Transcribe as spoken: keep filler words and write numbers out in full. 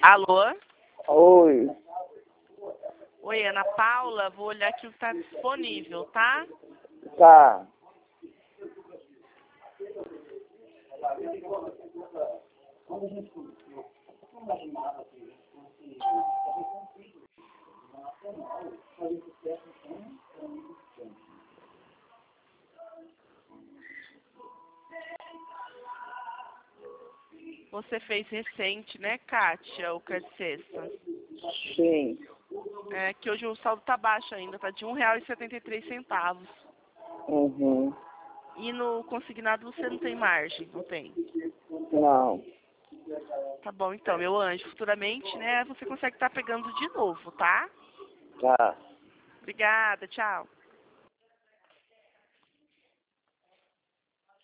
Alô? Oi. Oi, Ana Paula, vou olhar aqui o que está disponível, tá? Tá. Você fez recente, né, Kátia, o Carcessa? Sim. É que hoje o saldo tá baixo ainda, tá de um real e setenta e três centavos. Uhum. E no consignado você não tem margem, não tem? Não. Tá bom, então, meu anjo, futuramente, né, você consegue estar pegando de novo, tá? Tá. Obrigada, tchau.